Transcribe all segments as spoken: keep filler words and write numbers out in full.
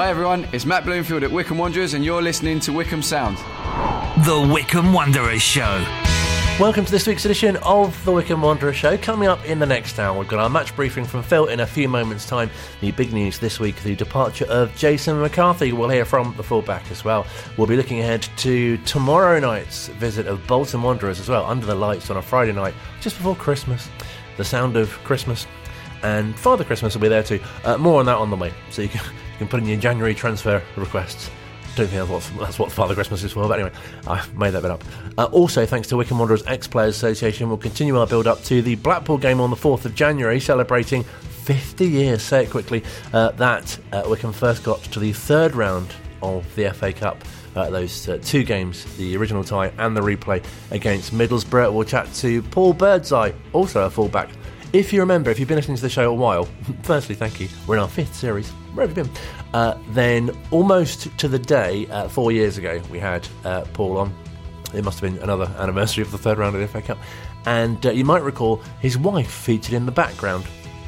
Hi everyone, it's Matt Bloomfield at Wycombe Wanderers and you're listening to Wycombe Sound. The Wycombe Wanderers Show. Welcome to this week's edition of the Wycombe Wanderers Show. Coming up in the next hour, we've got our match briefing from Phil in a few moments' time. The big news this week, the departure of Jason McCarthy. We'll hear from the fullback as well. We'll be looking ahead to tomorrow night's visit of Bolton Wanderers as well, under the lights on a Friday night, just before Christmas. The sound of Christmas. And Father Christmas will be there too. Uh, more on that on the way. So you can, you can put in your January transfer requests. I don't think that's what, that's what Father Christmas is for, but anyway, I made that bit up. Uh, also, thanks to Wycombe Wanderers Ex-Players Association, we'll continue our build-up to the Blackpool game on the fourth of January, celebrating fifty years, say it quickly, uh, that uh, Wycombe first got to the third round of the F A Cup. Uh, those uh, two games, the original tie and the replay against Middlesbrough. We'll chat to Paul Birdseye, also a fullback. If you remember, if you've been listening to the show a while, firstly, thank you. We're in our fifth series. Where have you been? Uh, then, almost to the day, uh, four years ago, we had uh, Paul on. It must have been another anniversary of the third round of the F A Cup. And uh, you might recall his wife featured in the background.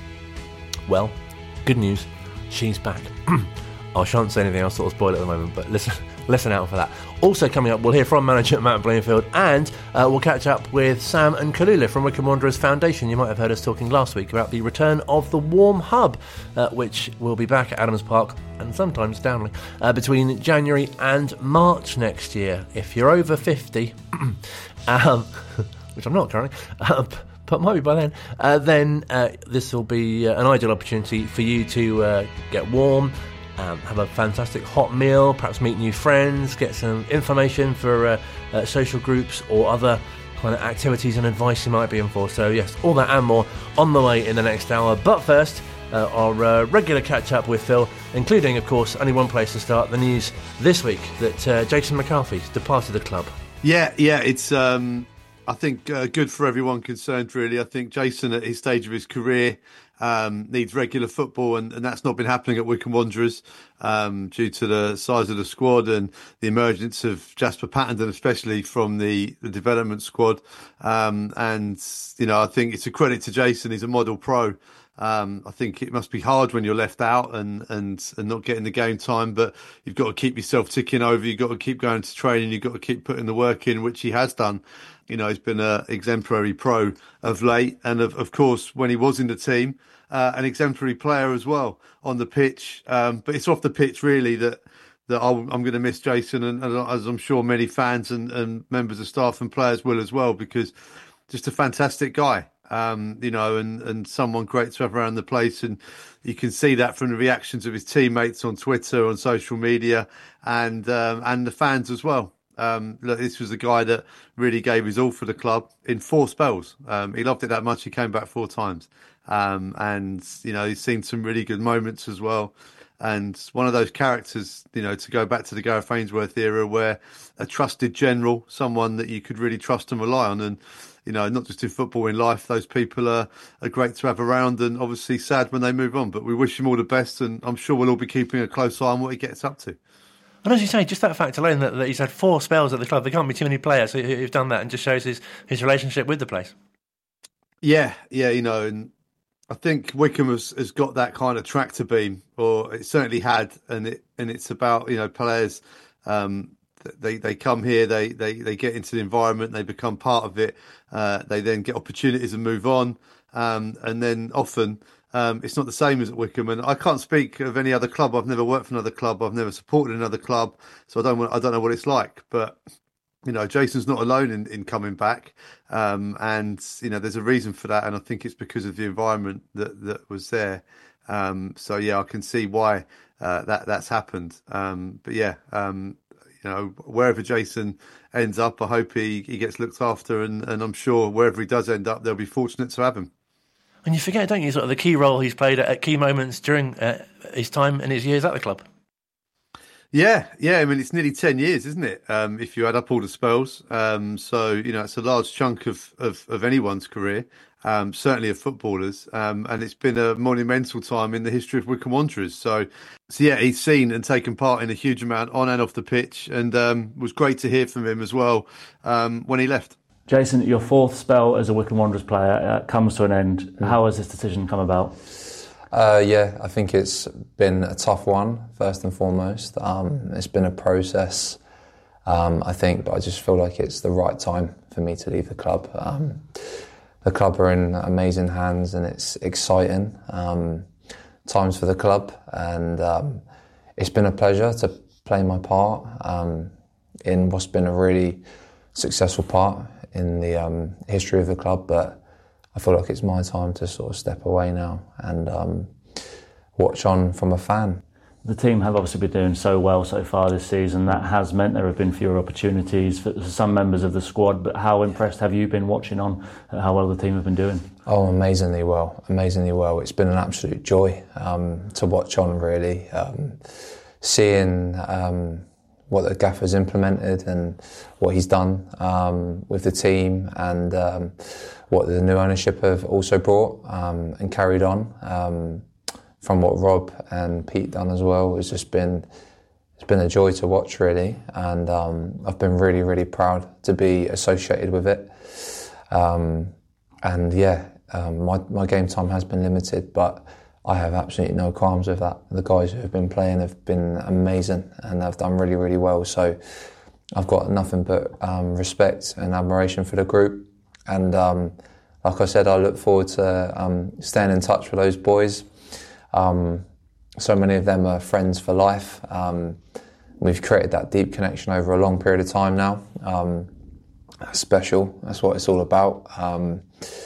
Well, good news, she's back. I shan't say anything else that will spoil it at the moment, but listen listen out for that. Also coming up, we'll hear from manager Matt Bloomfield, and uh, we'll catch up with Sam and Kalula from Wycombe Wanderers Foundation. You might have heard us talking last week about the return of the Warm Hub, uh, which will be back at Adams Park, and sometimes Downley, uh, between January and March next year. If you're over fifty, um, which I'm not currently, uh, but maybe by then, uh, then uh, this will be uh, an ideal opportunity for you to uh, get warm, Um, have a fantastic hot meal, perhaps meet new friends, get some information for uh, uh, social groups or other kind of activities and advice you might be in for. So yes, all that and more on the way in the next hour. But first, uh, our uh, regular catch-up with Phil, including, of course, only one place to start, the news this week that uh, Jason McCarthy's departed the club. Yeah, yeah, it's, um, I think, uh, good for everyone concerned, really. I think Jason, at his stage of his career, Um, needs regular football, and, and that's not been happening at Wycombe Wanderers um, due to the size of the squad and the emergence of Jasper Pattenden, especially from the, the development squad. Um, and, you know, I think it's a credit to Jason. He's a model pro. Um, I think it must be hard when you're left out and, and, and not getting the game time, but you've got to keep yourself ticking over. You've got to keep going to training. You've got to keep putting the work in, which he has done. You know, he's been an exemplary pro of late. And of, of course, when he was in the team, uh, an exemplary player as well on the pitch. Um, but it's off the pitch, really, that that I'll, I'm going to miss Jason, and, and as I'm sure many fans and, and members of staff and players will as well, because just a fantastic guy. Um, you know, and, and someone great to have around the place. And you can see that from the reactions of his teammates on Twitter, on social media, and um, and the fans as well. Um, look, this was a guy that really gave his all for the club in four spells. Um, he loved it that much. He came back four times. Um, and, you know, he's seen some really good moments as well. And one of those characters, you know, to go back to the Gareth Ainsworth era, where a trusted general, someone that you could really trust and rely on. And, you know, not just in football, in life, those people are, are great to have around, and obviously sad when they move on. But we wish him all the best, and I'm sure we'll all be keeping a close eye on what he gets up to. And as you say, just that fact alone, that, that he's had four spells at the club, there can't be too many players who, who've done that, and just shows his, his relationship with the place. Yeah, yeah, you know, and I think Wycombe has, has got that kind of tractor beam, or it certainly had, and it and it's about, you know, players. Um, they they come here, they they they get into the environment, they become part of it. Uh, they then get opportunities and move on, um, and then often um, it's not the same as at Wycombe. And I can't speak of any other club. I've never worked for another club. I've never supported another club, so I don't want, I don't know what it's like, but. You know, Jason's not alone in, in coming back, um, and you know, there's a reason for that, and I think it's because of the environment that, that was there. Um, so yeah, I can see why uh, that that's happened. Um, but yeah, um, you know, wherever Jason ends up, I hope he, he gets looked after, and, and I'm sure wherever he does end up, they'll be fortunate to have him. And you forget, don't you, sort of the key role he's played at, at key moments during uh, his time and his years at the club. Yeah, yeah. I mean, it's nearly ten years, isn't it? Um, if you add up all the spells. Um, so, you know, it's a large chunk of, of, of anyone's career, um, certainly of footballers. Um, and it's been a monumental time in the history of Wycombe Wanderers. So, so yeah, he's seen and taken part in a huge amount on and off the pitch. And um, it was great to hear from him as well um, when he left. Jason, your fourth spell as a Wycombe Wanderers player uh, comes to an end. How has this decision come about? Uh, yeah, I think it's been a tough one, first and foremost. Um, it's been a process, um, I think, but I just feel like it's the right time for me to leave the club. Um, the club are in amazing hands and it's exciting um, times for the club, and um, it's been a pleasure to play my part um, in what's been a really successful part in the um, history of the club, but I feel like it's my time to sort of step away now and um, watch on from a fan. The team have obviously been doing so well so far this season. That has meant there have been fewer opportunities for some members of the squad, but how impressed have you been watching on how well the team have been doing? Oh, amazingly well, amazingly well. It's been an absolute joy um, to watch on, really. Um, seeing um, what the gaffer's implemented and what he's done um, with the team, and um, what the new ownership have also brought um, and carried on um, from what Rob and Pete done as well. It's just been it's been a joy to watch, really, and um, I've been really, really proud to be associated with it. Um, and yeah, um, my my game time has been limited, but I have absolutely no qualms with that. The guys who have been playing have been amazing and have done really, really well. So I've got nothing but um, respect and admiration for the group. And um, like I said, I look forward to um, staying in touch with those boys. Um, so many of them are friends for life. Um, we've created that deep connection over a long period of time now. Um, that's special. That's what it's all about. Um,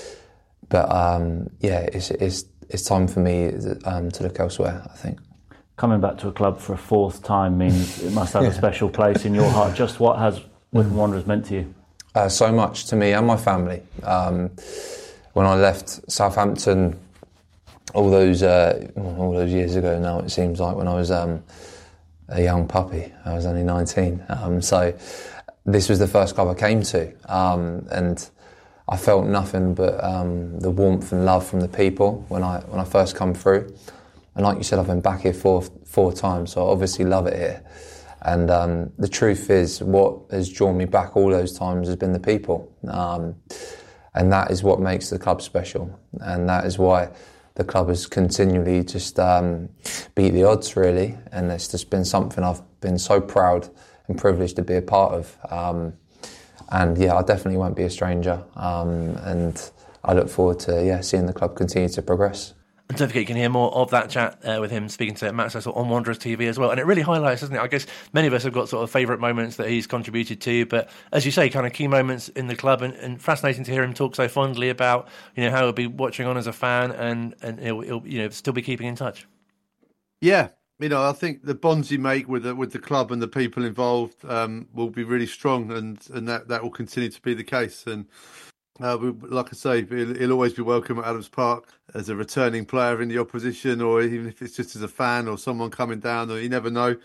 but um, yeah, it's, it's It's time for me um, to look elsewhere, I think. Coming back to a club for a fourth time means it must have yeah. a special place in your heart. Just what has Wycombe Wanderers meant to you? Uh, so much to me and my family. Um, when I left Southampton all those uh, all those years ago now, it seems like, when I was um, a young puppy. I was only nineteen. Um, so this was the first club I came to. Um, and I felt nothing but um, the warmth and love from the people when I when I first come through. And like you said, I've been back here four four times, so I obviously love it here. And um, the truth is, what has drawn me back all those times has been the people. Um, and that is what makes the club special. And that is why the club has continually just um, beat the odds, really. And it's just been something I've been so proud and privileged to be a part of. Um, And yeah, I definitely won't be a stranger, um, and I look forward to yeah seeing the club continue to progress. And don't forget, you can hear more of that chat uh, with him speaking to Matt Cecil on Wanderers T V as well. And it really highlights, doesn't it? I guess many of us have got sort of favourite moments that he's contributed to, but as you say, kind of key moments in the club, and, and fascinating to hear him talk so fondly about, you know, how he'll be watching on as a fan, and and he'll, he'll you know still be keeping in touch. Yeah. You know, I think the bonds you make with the, with the club and the people involved um, will be really strong, and, and that, that will continue to be the case. And uh, we, like I say, he'll, he'll always be welcome at Adams Park as a returning player in the opposition, or even if it's just as a fan or someone coming down, or you never know.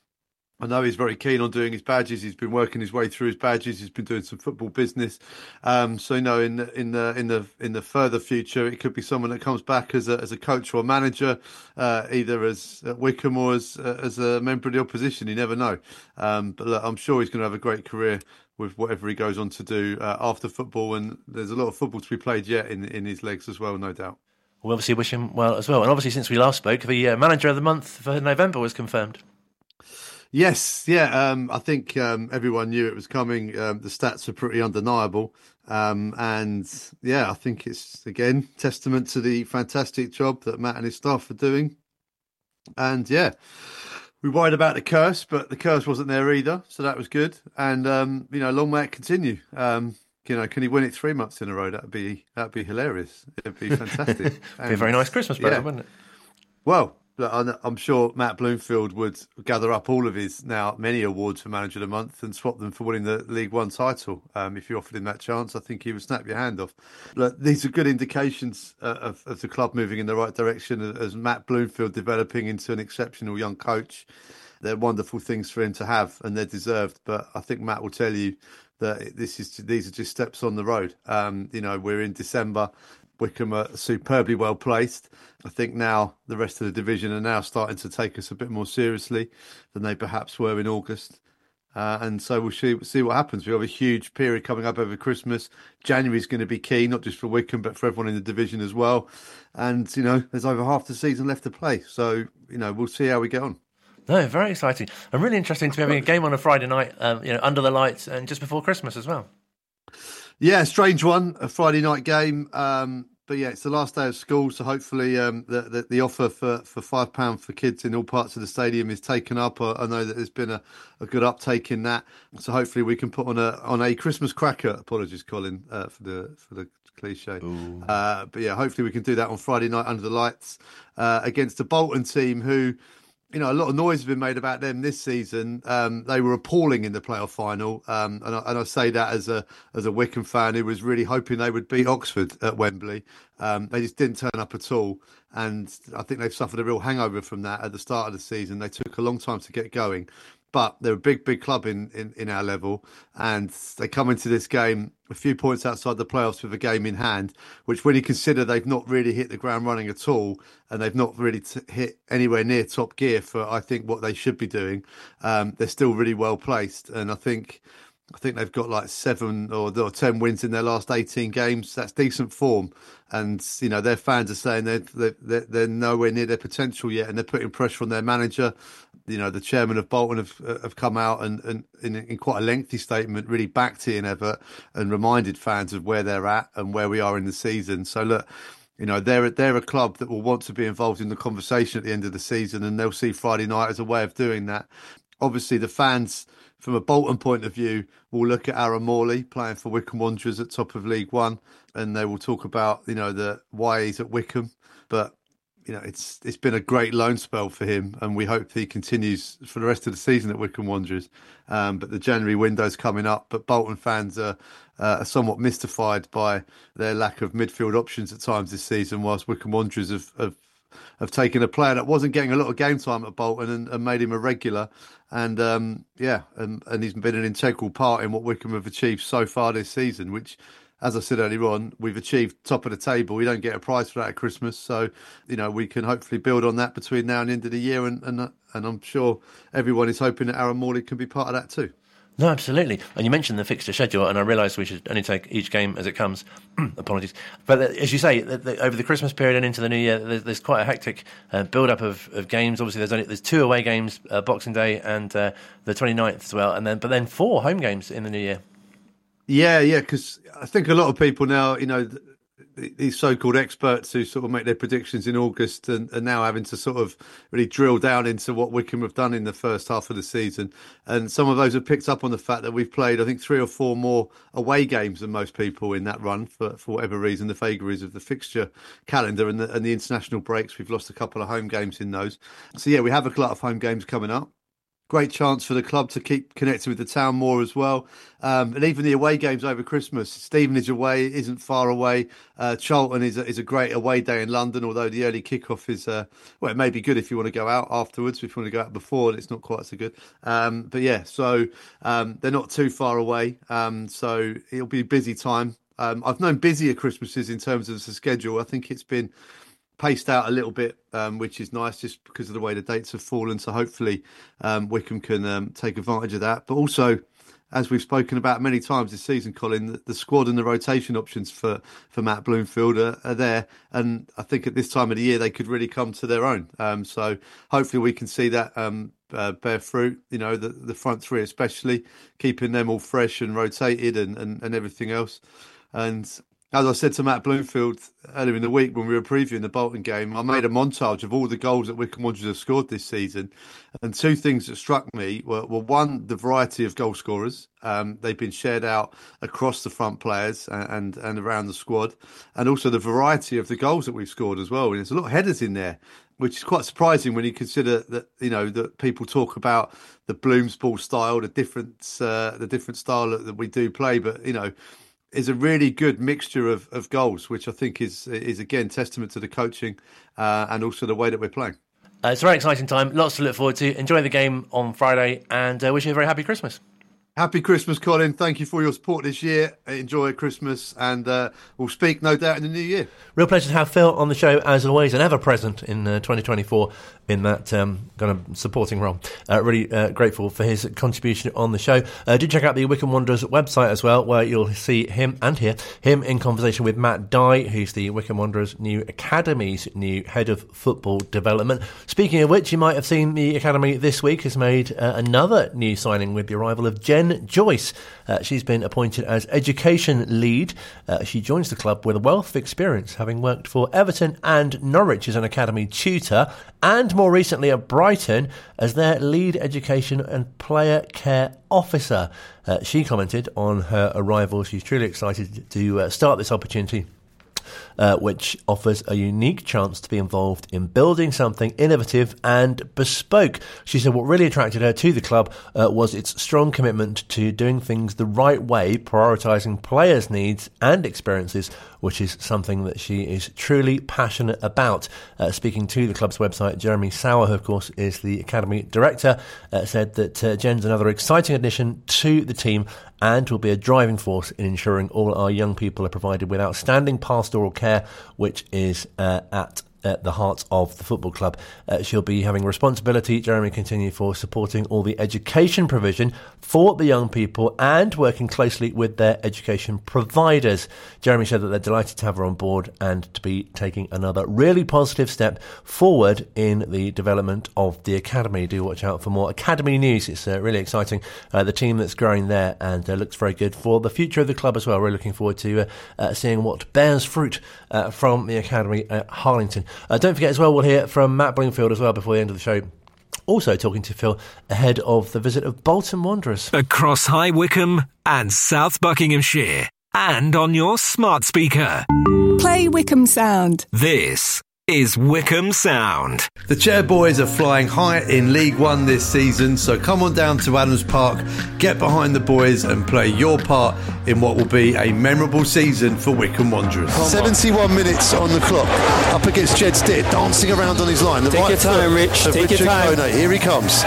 I know he's very keen on doing his badges. He's been working his way through his badges. He's been doing some football business. Um, so you know, in the, in the in the in the further future, it could be someone that comes back as a as a coach or a manager, uh, either as at Wycombe or as uh, as a member of the opposition. You never know. Um, but look, I'm sure he's going to have a great career with whatever he goes on to do uh, after football. And there's a lot of football to be played yet in in his legs as well, no doubt. We obviously wish him well as well. And obviously, since we last spoke, the uh, manager of the month for November was confirmed. Yes, yeah, um, I think um, everyone knew it was coming. Um, the stats are pretty undeniable. Um, and yeah, I think it's, again, testament to the fantastic job that Matt and his staff are doing. And yeah, we worried about the curse, but the curse wasn't there either. So that was good. And, um, you know, long may it continue. Um, you know, can he win it three months in a row? That'd be, that'd be hilarious. It'd be fantastic. It'd be a very nice Christmas present, yeah. Wouldn't it? Well, I'm sure Matt Bloomfield would gather up all of his now many awards for Manager of the Month and swap them for winning the League One title. Um, if you offered him that chance, I think he would snap your hand off. Look, these are good indications uh, of, of the club moving in the right direction, as Matt Bloomfield developing into an exceptional young coach. They're wonderful things for him to have, and they're deserved. But I think Matt will tell you that this is these are just steps on the road. Um, you know, we're in December. Wycombe are superbly well placed. I think now the rest of the division are now starting to take us a bit more seriously than they perhaps were in August. Uh, and so we'll see, see what happens. We have a huge period coming up over Christmas. January is going to be key, not just for Wycombe, but for everyone in the division as well. And, you know, there's over half the season left to play. So, you know, we'll see how we get on. No, very exciting. And really interesting to be having a game on a Friday night, um, you know, under the lights and just before Christmas as well. Yeah, strange one, a Friday night game. Um, But yeah, it's the last day of school, so hopefully um, the, the the offer for, for five pounds for kids in all parts of the stadium is taken up. I, I know that there's been a, a good uptake in that, so hopefully we can put on a on a Christmas cracker. Apologies, Colin, uh, for the for the cliche. Uh, but yeah, hopefully we can do that on Friday night under the lights uh, against the Bolton team, who, you know, a lot of noise has been made about them this season. Um, they were appalling in the playoff final, um, and, I, and I say that as a as a Wycombe fan who was really hoping they would beat Oxford at Wembley. Um, they just didn't turn up at all, and I think they've suffered a real hangover from that at the start of the season. They took a long time to get going, but they're a big, big club in, in, in our level, and they come into this game a few points outside the playoffs with a game in hand, which when you consider they've not really hit the ground running at all, and they've not really t- hit anywhere near top gear for, I think, what they should be doing, um, they're still really well placed. And I think I think they've got like seven or, or ten wins in their last eighteen games. That's decent form. And, you know, their fans are saying they're, they're, they're nowhere near their potential yet, and they're putting pressure on their manager. You know, the chairman of Bolton have have come out and, and in, in quite a lengthy statement really backed Ian Evatt and reminded fans of where they're at and where we are in the season. So, look, you know, they're, they're a club that will want to be involved in the conversation at the end of the season, and they'll see Friday night as a way of doing that. Obviously, the fans, from a Bolton point of view, will look at Aaron Morley playing for Wycombe Wanderers at top of League One, and they will talk about, you know, the why he's at Wycombe. But, you know, it's it's been a great loan spell for him, and we hope he continues for the rest of the season at Wycombe Wanderers. Um, but the January window's coming up. But Bolton fans are, uh, are somewhat mystified by their lack of midfield options at times this season, whilst Wycombe Wanderers have, have have taken a player that wasn't getting a lot of game time at Bolton and, and made him a regular. And um, yeah, and, and he's been an integral part in what Wycombe have achieved so far this season, which, as I said earlier on, we've achieved top of the table. We don't get a prize for that at Christmas. So, you know, we can hopefully build on that between now and the end of the year. And, and, and I'm sure everyone is hoping that Aaron Morley can be part of that too. No, absolutely. And you mentioned the fixture schedule, and I realise we should only take each game as it comes. Apologies. But as you say, the, the, over the Christmas period and into the new year, there's, there's quite a hectic uh, build-up of, of games. Obviously, there's only there's two away games, uh, Boxing Day and uh, the twenty-ninth as well, and then but then four home games in the new year. Yeah, yeah, because I think a lot of people now, you know, these so-called experts who sort of make their predictions in August and are now having to sort of really drill down into what Wycombe have done in the first half of the season. And some of those have picked up on the fact that we've played, I think, three or four more away games than most people in that run for, for whatever reason, the vagaries of the fixture calendar and the, and the international breaks. We've lost a couple of home games in those. So, yeah, we have a lot of home games coming up. Great chance for the club to keep connected with the town more as well. Um, and even the away games over Christmas. Stevenage away isn't far away. Uh, Charlton is a, is a great away day in London, although the early kickoff is, uh, well, it may be good if you want to go out afterwards. If you want to go out before, it's not quite so good. Um, but yeah, so um, they're not too far away. Um, so it'll be a busy time. Um, I've known busier Christmases in terms of the schedule. I think it's been paced out a little bit, um, which is nice just because of the way the dates have fallen. So hopefully um, Wycombe can um, take advantage of that. But also, as we've spoken about many times this season, Colin, the, the squad and the rotation options for, for Matt Bloomfield are, are there. And I think at this time of the year, they could really come to their own. Um, so hopefully we can see that um, uh, bear fruit, you know, the, the front three especially, keeping them all fresh and rotated and, and, and everything else. And as I said to Matt Bloomfield earlier in the week when we were previewing the Bolton game, I made a montage of all the goals that Wycombe Wanderers have scored this season. And two things that struck me were, were one, the variety of goal scorers. Um, they've been shared out across the front players and, and, and around the squad. And also the variety of the goals that we've scored as well. And there's a lot of headers in there, which is quite surprising when you consider that, you know, that people talk about the Blooms ball style, the different, uh, the different style that, that we do play. But, you know, is a really good mixture of, of goals, which I think is, is again, testament to the coaching uh, and also the way that we're playing. Uh, it's a very exciting time. Lots to look forward to. Enjoy the game on Friday and uh, wish you a very happy Christmas. Happy Christmas, Colin. Thank you for your support this year. Enjoy Christmas, and uh, we'll speak, no doubt, in the new year. Real pleasure to have Phil on the show, as always, and ever present in uh, twenty twenty-four in that um, kind of supporting role. Uh, really uh, grateful for his contribution on the show. Uh, do check out the Wycombe Wanderers website as well, where you'll see him and hear him in conversation with Matt Dye, who's the Wycombe Wanderers' new Academy's new head of football development. Speaking of which, you might have seen the Academy this week has made uh, another new signing with the arrival of Jen Joyce. Uh, she's been appointed as education lead. Uh, she joins the club with a wealth of experience, having worked for Everton and Norwich as an academy tutor, and more recently at Brighton as their lead education and player care officer. Uh, she commented on her arrival. She's truly excited to uh, start this opportunity, Uh, which offers a unique chance to be involved in building something innovative and bespoke. She said what really attracted her to the club uh, was its strong commitment to doing things the right way, prioritising players' needs and experiences, which is something that she is truly passionate about. Uh, speaking to the club's website, Jeremy Sauer, who of course is the academy director, uh, said that uh, Jen's another exciting addition to the team and will be a driving force in ensuring all our young people are provided with outstanding pastoral care, which is uh, at at the heart of the football club. Uh, she'll be having responsibility, Jeremy continued, for supporting all the education provision for the young people and working closely with their education providers. Jeremy said that they're delighted to have her on board and to be taking another really positive step forward in the development of the academy. Do watch out for more academy news. It's uh, really exciting. Uh, the team that's growing there and uh, looks very good for the future of the club as well. We're looking forward to uh, uh, seeing what bears fruit uh, from the academy at Harlington. Uh, don't forget as well, we'll hear from Matt Bloomfield as well before the end of the show. Also talking to Phil ahead of the visit of Bolton Wanderers. Across High Wycombe and South Buckinghamshire. And on your smart speaker. Play Wycombe Sound. This is Wycombe Sound. The Chair Boys are flying high in League One this season, so come on down to Adams Park, get behind the boys and play your part in what will be a memorable season for Wycombe Wanderers. seventy-one minutes on the clock, up against Jed Stitt, dancing around on his line. The Take right your time, Rich. Take Richard your time. Kone. Here he comes.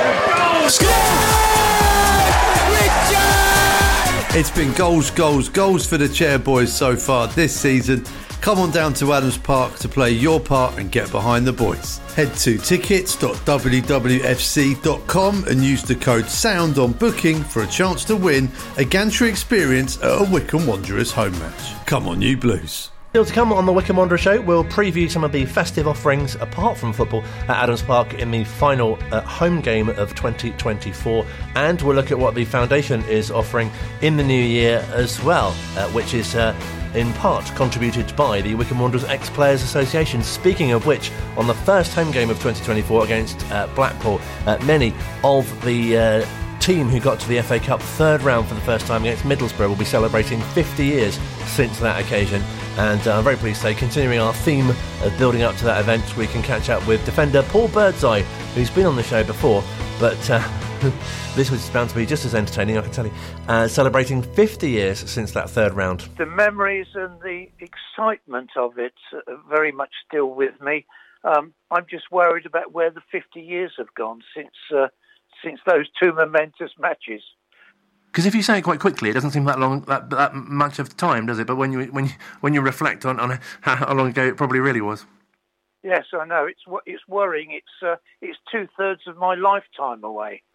It's been goals, goals, goals for the Chair Boys so far this season. Come on down to Adams Park to play your part and get behind the boys. Head to tickets dot w w f c dot com and use the code SOUND on booking for a chance to win a gantry experience at a Wycombe Wanderers home match. Come on, you Blues. Still to come on the Wycombe Wanderers show, we'll preview some of the festive offerings apart from football at Adams Park in the final uh, home game of twenty twenty-four, and we'll look at what the Foundation is offering in the new year as well, uh, which is uh, in part contributed by the Wycombe Wanderers Ex-Players Association. Speaking of which, on the first home game of twenty twenty-four against uh, Blackpool, uh, many of the uh, team who got to the F A Cup third round for the first time against Middlesbrough will be celebrating fifty years since that occasion. And uh, I'm very pleased to say, continuing our theme of building up to that event, we can catch up with defender Paul Birdseye, who's been on the show before, but uh, this was bound to be just as entertaining, I can tell you. Uh, celebrating fifty years since that third round. The memories and the excitement of it are very much still with me. Um, I'm just worried about where the fifty years have gone since uh, since those two momentous matches. Because if you say it quite quickly, it doesn't seem that long, that, that much of time, does it? But when you when you, when you reflect on, on how long ago it probably really was. Yes, I know. It's it's worrying. It's uh, it's two thirds of my lifetime away.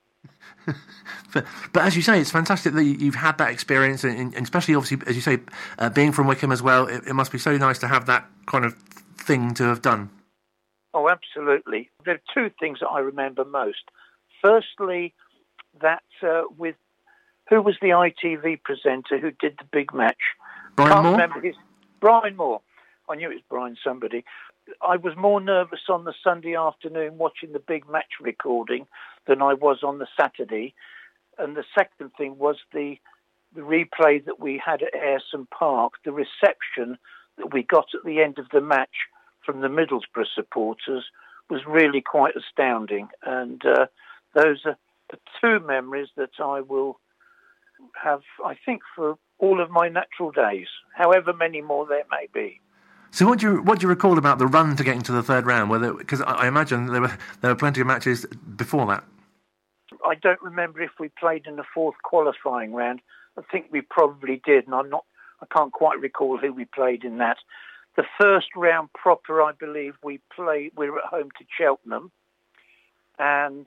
but, but as you say, it's fantastic that you've had that experience, and, and especially obviously, as you say, uh, being from Wycombe as well. It, it must be so nice to have that kind of thing to have done. Oh, absolutely. There are two things that I remember most. Firstly, that uh, with who was the I T V presenter who did the big match? Brian Can't Moore? remember his, Brian Moore. I knew it was Brian somebody. I was more nervous on the Sunday afternoon watching the big match recording than I was on the Saturday. And the second thing was the the replay that we had at Ayresome Park, the reception that we got at the end of the match from the Middlesbrough supporters was really quite astounding. And uh, those are the two memories that I will have, I think, for all of my natural days, however many more there may be. So what do you what do you recall about the run to getting to the third round? Because I imagine there were there were plenty of matches before that. I don't remember if we played in the fourth qualifying round. I think we probably did, and I'm not. I can't quite recall who we played in that. The first round proper, I believe, we played. We were at home to Cheltenham, and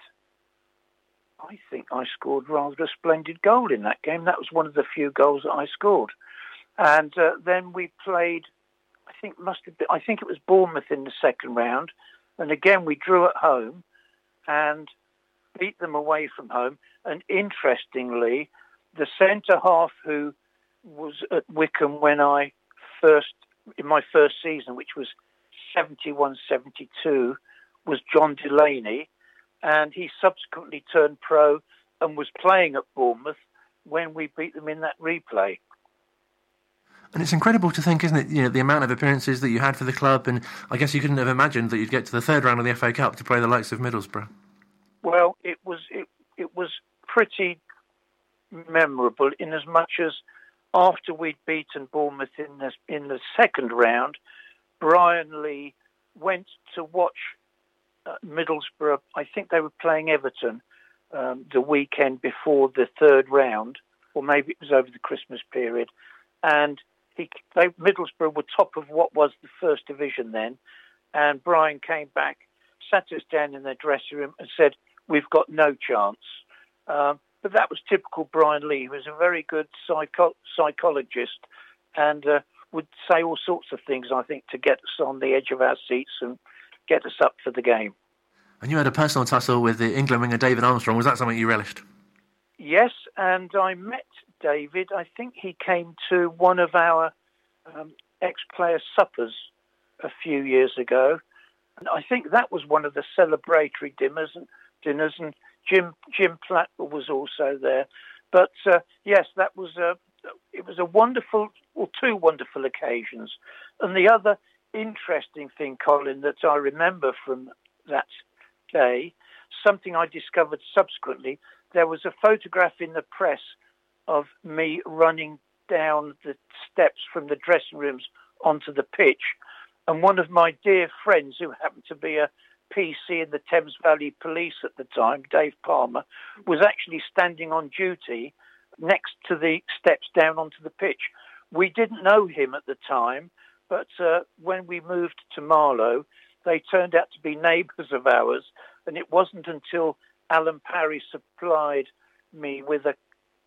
I think I scored rather a splendid goal in that game. That was one of the few goals that I scored. And uh, then we played. I think must have been. I think it was Bournemouth in the second round, and again we drew at home, and beat them away from home. And interestingly, the centre half who was at Wycombe when I first, in my first season, which was seventy-one seventy-two, was John Delaney. And he subsequently turned pro and was playing at Bournemouth when we beat them in that replay. And it's incredible to think, isn't it, you know, the amount of appearances that you had for the club, and I guess you couldn't have imagined that you'd get to the third round of the F A Cup to play the likes of Middlesbrough. Well, it was it, it was pretty memorable in as much as after we'd beaten Bournemouth in the, in the second round, Brian Lee went to watch uh, Middlesbrough. I think they were playing Everton um, the weekend before the third round, or maybe it was over the Christmas period. And he, they, Middlesbrough were top of what was the first division then. And Brian came back, sat us down in their dressing room and said, "We've got no chance." Um, but that was typical Brian Lee. He was a very good psycho- psychologist and uh, would say all sorts of things, I think, to get us on the edge of our seats and get us up for the game. And you had a personal tussle with the England winger David Armstrong. Was that something you relished? Yes, and I met David. I think he came to one of our um, ex-player suppers a few years ago. And I think that was one of the celebratory dinners, and, dinners, and Jim Jim Platt was also there. But uh, yes, that was a it was a wonderful, or two wonderful occasions. And the other interesting thing, Colin, that I remember from that day, something I discovered subsequently, there was a photograph in the press of me running down the steps from the dressing rooms onto the pitch. And one of my dear friends, who happened to be a P C in the Thames Valley Police at the time, Dave Palmer, was actually standing on duty next to the steps down onto the pitch. We didn't know him at the time, but uh, when we moved to Marlow, they turned out to be neighbours of ours, and it wasn't until Alan Parry supplied me with a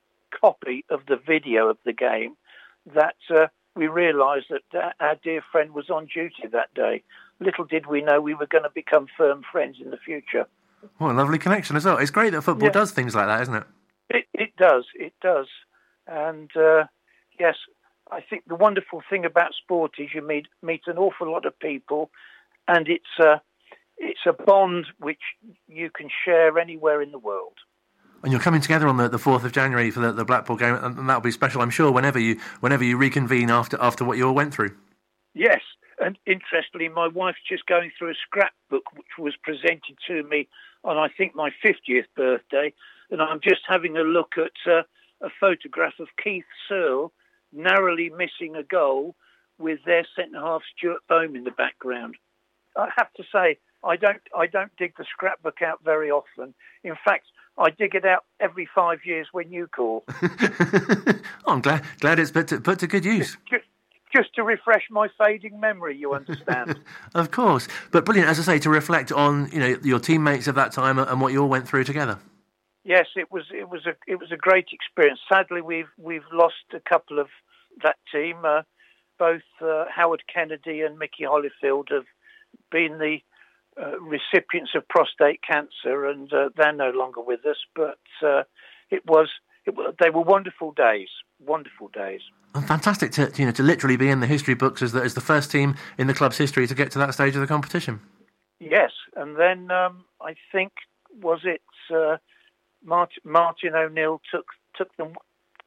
copy of the video of the game that uh, we realised that uh, our dear friend was on duty that day. Little did we know we were going to become firm friends in the future. What a lovely connection as well. It's great that football yeah. does things like that, isn't it? It, it does, it does. And uh, yes, I think the wonderful thing about sport is you meet, meet an awful lot of people, and it's a, it's a bond which you can share anywhere in the world. And you're coming together on the, the fourth of January for the, the Blackpool game, and, and that'll be special, I'm sure, whenever you whenever you reconvene after after what you all went through. Yes, and interestingly, my wife's just going through a scrapbook which was presented to me on, I think, my fiftieth birthday, and I'm just having a look at uh, a photograph of Keith Searle narrowly missing a goal with their centre-half Stuart Bohm in the background. I have to say, I don't I don't dig the scrapbook out very often. In fact, I dig it out every five years when you call. oh, I'm glad glad it's put to, put to good use. Just, just to refresh my fading memory, you understand. Of course. But brilliant, as I say, to reflect on, you know, your teammates of that time and what you all went through together. Yes, it was it was a it was a great experience. Sadly, we've we've lost a couple of that team. Uh, both uh, Howard Kennedy and Mickey Holyfield have been the uh, recipients of prostate cancer, and uh, they're no longer with us. But uh, it was it, they were wonderful days, wonderful days. And fantastic to you know to literally be in the history books as the as the first team in the club's history to get to that stage of the competition. Yes, and then um, I think was it. Uh, Martin, Martin O'Neill took took them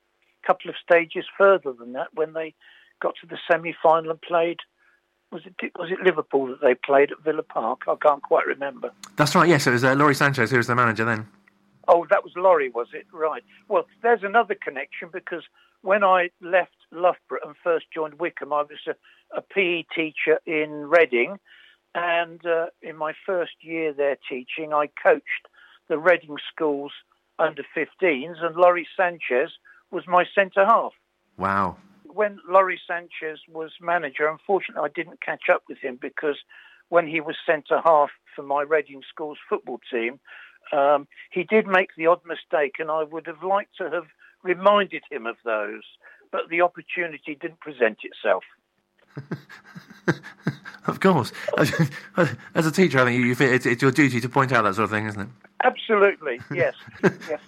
a couple of stages further than that when they got to the semi-final and played. Was it was it Liverpool that they played at Villa Park? I can't quite remember. That's right. Yes, it was uh, Laurie Sanchez who was the manager then. Oh, that was Laurie, was it? Right. Well, there's another connection because when I left Loughborough and first joined Wycombe, I was a, a P E teacher in Reading, and uh, in my first year there teaching, I coached the Reading schools under fifteens, and Laurie Sanchez was my centre-half. Wow. When Laurie Sanchez was manager, unfortunately I didn't catch up with him because when he was centre-half for my Reading Schools football team, um, he did make the odd mistake, and I would have liked to have reminded him of those, but the opportunity didn't present itself. Of course. As a teacher, I think you, it's, it's your duty to point out that sort of thing, isn't it? Absolutely, yes. yes.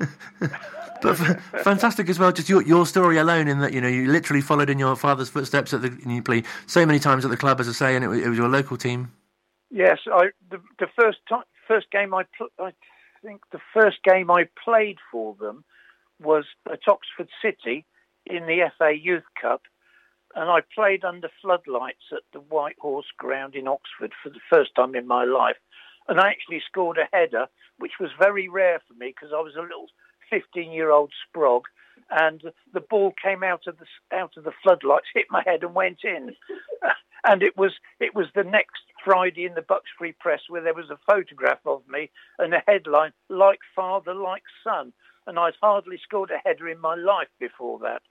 But f- fantastic as well, just your, your story alone, in that, you know, you literally followed in your father's footsteps at the, and you played so many times at the club, as I say, and it, it was your local team. Yes, I the, the first time, first game I pl- I think the first game I played for them was at Oxford City in the F A Youth Cup, and I played under floodlights at the White Horse Ground in Oxford for the first time in my life. And I actually scored a header, which was very rare for me because I was a little fifteen-year-old sprog, and the ball came out of the out of the floodlights, hit my head, and went in. And it was it was the next Friday in the Bucks Free Press where there was a photograph of me and a headline, "Like father, like son." And I'd hardly scored a header in my life before that.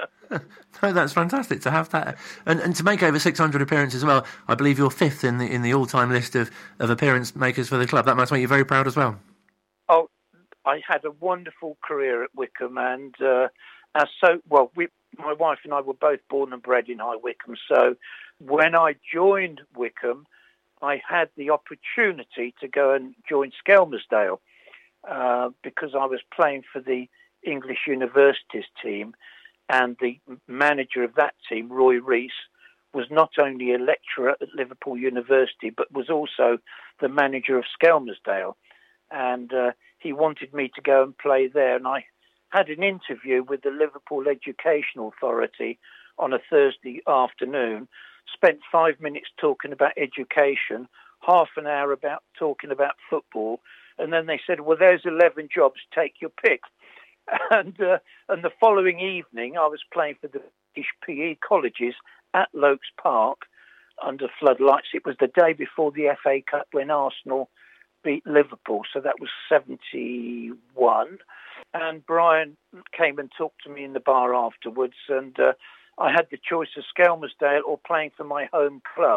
No, that's fantastic to have that, and and to make over six hundred appearances as well. I believe you're fifth in the in the all-time list of, of appearance makers for the club. That must make you very proud as well. Oh, I had a wonderful career at Wycombe, and uh, as so well. We, my wife and I were both born and bred in High Wycombe. So when I joined Wycombe, I had the opportunity to go and join Skelmersdale uh, because I was playing for the English Universities team. And the manager of that team, Roy Rees, was not only a lecturer at Liverpool University, but was also the manager of Skelmersdale. And uh, he wanted me to go and play there. And I had an interview with the Liverpool Education Authority on a Thursday afternoon, spent five minutes talking about education, half an hour about talking about football. And then they said, well, there's eleven jobs, take your pick. And uh, and the following evening, I was playing for the British P E colleges at Lokes Park under floodlights. It was the day before the F A Cup when Arsenal beat Liverpool, so that was seventy-one. And Brian came and talked to me in the bar afterwards, and uh, I had the choice of Skelmersdale or playing for my home club,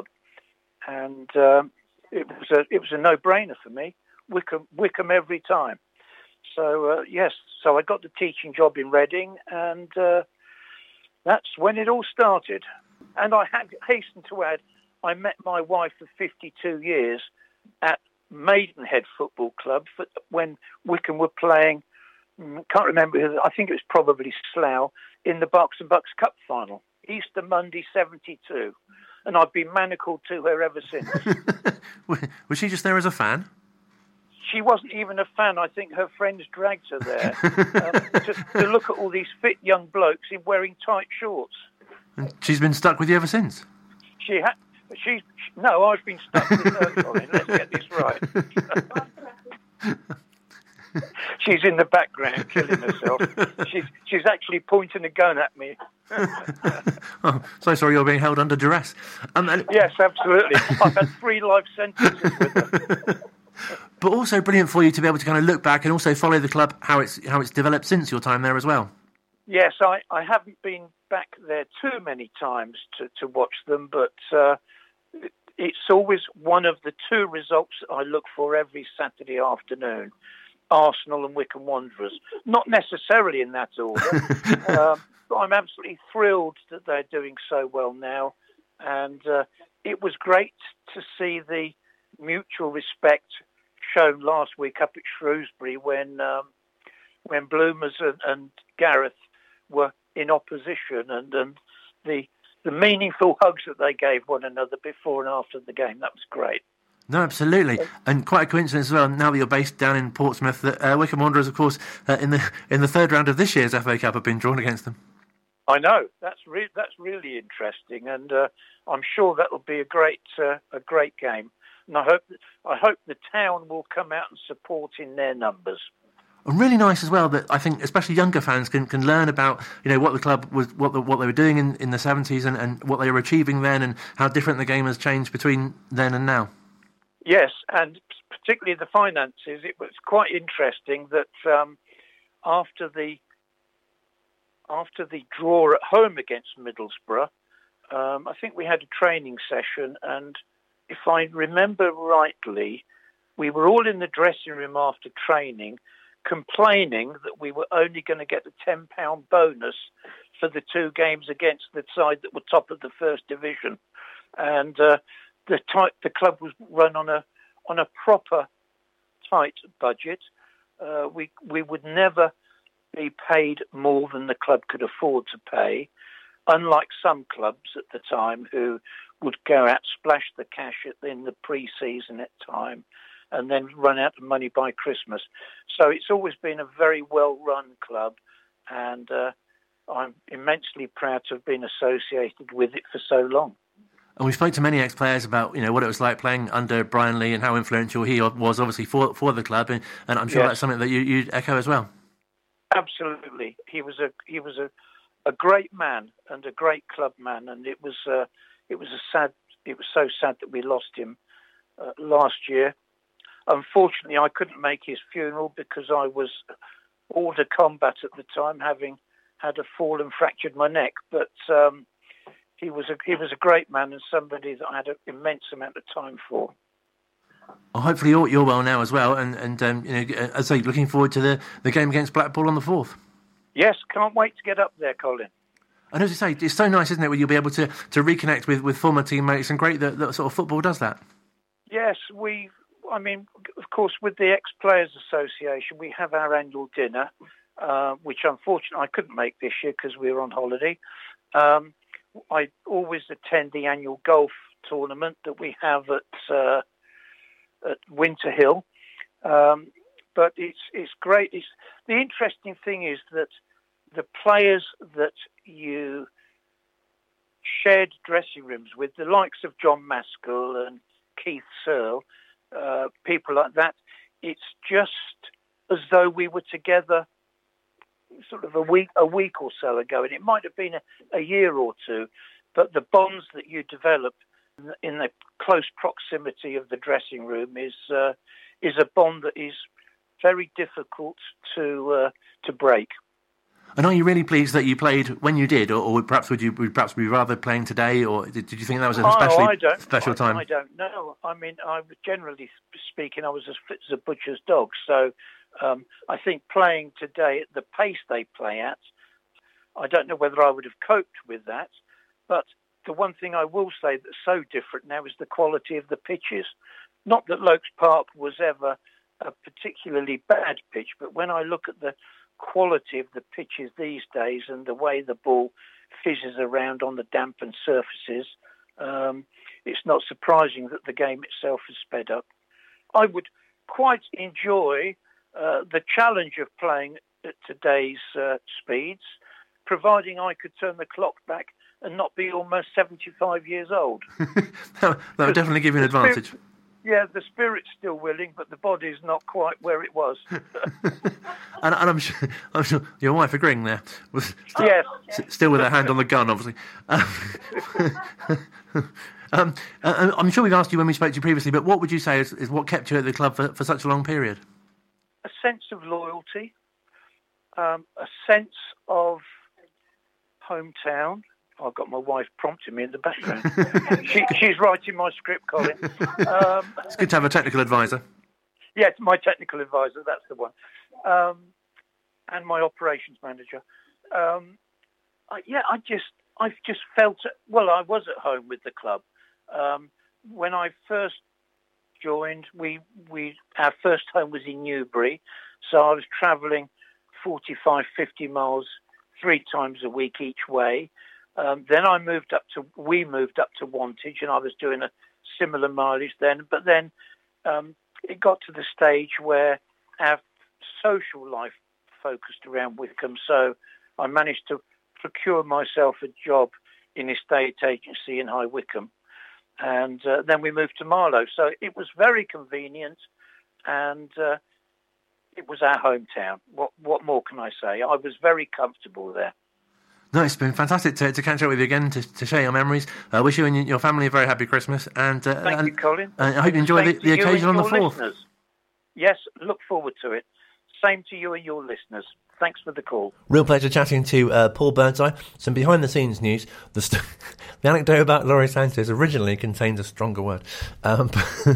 and um, it was a it was a no-brainer for me. Wycombe, Wycombe every time. So, uh, yes, so I got the teaching job in Reading, and uh, that's when it all started. And I had hasten to add, I met my wife of fifty-two years at Maidenhead Football Club for, when Wycombe were playing, can't remember, I think it was probably Slough, in the Berks and Bucks Cup final, Easter Monday seventy-two. And I've been manacled to her ever since. Was she just there as a fan? She wasn't even a fan. I think her friends dragged her there um, to, to look at all these fit young blokes in wearing tight shorts. And she's been stuck with you ever since? She had. She, she no, I've been stuck with her, Colin. Let's get this right. She's in the background killing herself. She's she's actually pointing a gun at me. Oh, so sorry, you're being held under duress. Um, and... Yes, absolutely. I've had three life sentences with her. But also brilliant for you to be able to kind of look back and also follow the club, how it's how it's developed since your time there as well. Yes, I, I haven't been back there too many times to, to watch them, but uh, it's always one of the two results I look for every Saturday afternoon, Arsenal and Wycombe Wanderers. Not necessarily in that order, um, but I'm absolutely thrilled that they're doing so well now. And uh, it was great to see the mutual respect shown last week up at Shrewsbury when um, when Bloomers and, and Gareth were in opposition, and, and the the meaningful hugs that they gave one another before and after the game. That was great. No, absolutely, and quite a coincidence as well. Now that you're based down in Portsmouth, that uh, Wycombe Wanderers, of course, uh, in the in the third round of this year's F A Cup, have been drawn against them. I know, that's re- that's really interesting, and uh, I'm sure that will be a great uh, a great game. And I hope I hope the town will come out and support in their numbers. And really nice as well that I think especially younger fans can, can learn about, you know, what the club was, what the, what they were doing in, in the seventies and, and what they were achieving then, and how different the game has changed between then and now. Yes, and particularly the finances. It was quite interesting that um, after the after the draw at home against Middlesbrough, um, I think we had a training session, and if I remember rightly, we were all in the dressing room after training, complaining that we were only going to get a ten pound bonus for the two games against the side that were top of the first division, and uh, the type, the club was run on a on a proper tight budget. Uh, we we would never be paid more than the club could afford to pay, unlike some clubs at the time who would go out, splash the cash in the pre-season at time, and then run out of money by Christmas. So it's always been a very well-run club, and uh, I'm immensely proud to have been associated with it for so long. And we spoke to many ex-players about, you know, what it was like playing under Brian Lee and how influential he was, obviously, for for the club, and, and I'm sure yes. that's something that you you echo as well. Absolutely, he was a he was a, a great man and a great club man, and it was uh, it was a sad it was so sad that we lost him uh, last year. Unfortunately, I couldn't make his funeral because I was hors de combat at the time, having had a fall and fractured my neck. But um, he was a he was a great man and somebody that I had an immense amount of time for. Well, hopefully you're, you're well now as well, and and um, you know, as I say, looking forward to the, the game against Blackpool on the fourth. Yes, can't wait to get up there, Colin. And as I say, it's so nice, isn't it, when you'll be able to, to reconnect with, with former teammates, and great that, that sort of football does that. Yes, we. I mean, of course, with the Ex-Players Association, we have our annual dinner, uh, which unfortunately I couldn't make this year because we were on holiday. Um, I always attend the annual golf tournament that we have at uh, at Winter Hill, um, but it's it's great. It's, the interesting thing is that the players that you shared dressing rooms with, the likes of John Maskell and Keith Searle, uh, people like that, it's just as though we were together sort of a week a week or so ago, and it might have been a, a year or two, but the bonds that you develop in the close proximity of the dressing room is uh, is a bond that is very difficult to uh, to break. And are you really pleased that you played when you did, or, or perhaps would you would perhaps be rather playing today, or did, did you think that was a especially oh, I don't, special I, time? I don't know. I mean, I was generally speaking, I was as fit as a butcher's dog. So um, I think playing today at the pace they play at, I don't know whether I would have coped with that, but the one thing I will say that's so different now is the quality of the pitches. Not that Lokes Park was ever a particularly bad pitch, but when I look at the quality of the pitches these days and the way the ball fizzes around on the dampened surfaces, um, it's not surprising that the game itself has sped up. I would quite enjoy uh, the challenge of playing at today's uh, speeds, providing I could turn the clock back and not be almost seventy-five years old. that would definitely give you an advantage. Spirit, yeah, the spirit's still willing, but the body's not quite where it was. and, and I'm, sure, I'm sure your wife agreeing there. Was still, yes. Still with her hand on the gun, obviously. um, uh, I'm sure we've asked you when we spoke to you previously, but what would you say is, is what kept you at the club for, for such a long period? A sense of loyalty, um, a sense of hometown. I've got my wife prompting me in the background. she, she's writing my script, Colin. Um, it's good to have a technical advisor. Yeah, it's my technical advisor, that's the one. Um, and my operations manager. Um, I, yeah, I just, I've just felt, well, I was at home with the club. Um, when I first joined, we, we, our first home was in Newbury, so I was travelling forty-five, fifty miles three times a week each way. Um, then I moved up to, we moved up to Wantage, and I was doing a similar mileage then. But then um, it got to the stage where our social life focused around Wycombe. So I managed to procure myself a job in estate agency in High Wycombe. And uh, then we moved to Marlow. So it was very convenient, and uh, it was our hometown. What, what more can I say? I was very comfortable there. No, it's been fantastic to, to catch up with you again, to, to share your memories. I uh, wish you and your family a very happy Christmas. And uh, Thank and, you, Colin. Uh, I hope you enjoy the, the occasion on the fourth. Listeners. Yes, look forward to it. same to you and your listeners. Thanks for the call. Real pleasure chatting to uh, Paul Birdseye. Some behind-the-scenes news. The, st- the anecdote about Laurie Sanchez originally contains a stronger word. Um,